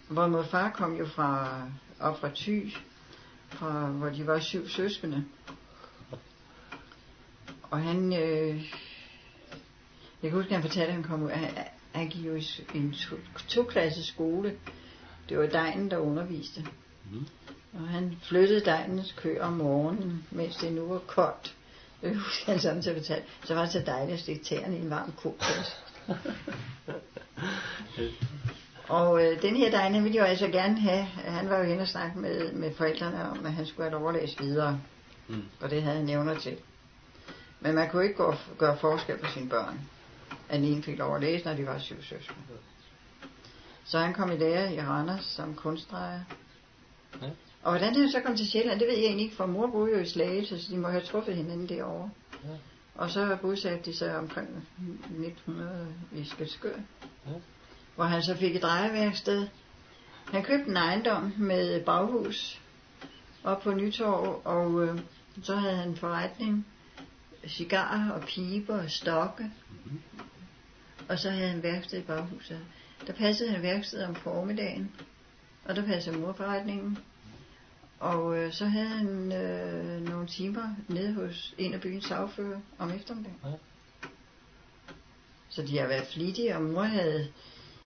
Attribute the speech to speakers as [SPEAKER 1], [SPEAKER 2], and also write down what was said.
[SPEAKER 1] hvor mor og far kom jo op fra Thy, hvor de var 7 søskende. Og han, jeg kan huske, han fortalte, at han kom ud, han gik jo i en 2-klasses skole. Det var Degnen, der underviste. Og han flyttede Degnens køer om morgenen, mens det nu var koldt. Det husker han sådan til at fortælle. Så var det så dejligt at stikke tæerne i en varm kokos. Og den her Degnen ville jo altså gerne have, han var jo hen og snakke med forældrene om, at han skulle have overlæst videre. Og det havde han evner til. Men man kunne ikke gøre forskel på sine børn. At den ene fik lov at læse, når de var 7 søskende. Så han kom i lære i Randers som kunstdrejer. Ja. Og hvordan han så kom til Sjælland, det ved jeg egentlig ikke, for mor boede jo i Slagelse, så de må have truffet hinanden derovre. Ja. Og så bosatte de sig omkring 1900 i Skælskør. Ja. Hvor han så fik et drejerværksted. Han købte en ejendom med baghus op på Nytorv, og så havde han forretning, cigarer og piber og stokke. Og så havde han værksted i baghuset. Der passede han værkstedet om formiddagen, og der passede morforretningen. Og så havde han nogle timer nede hos en af byens sagfører om eftermiddagen. Ja. Så de har været flittige, og mor havde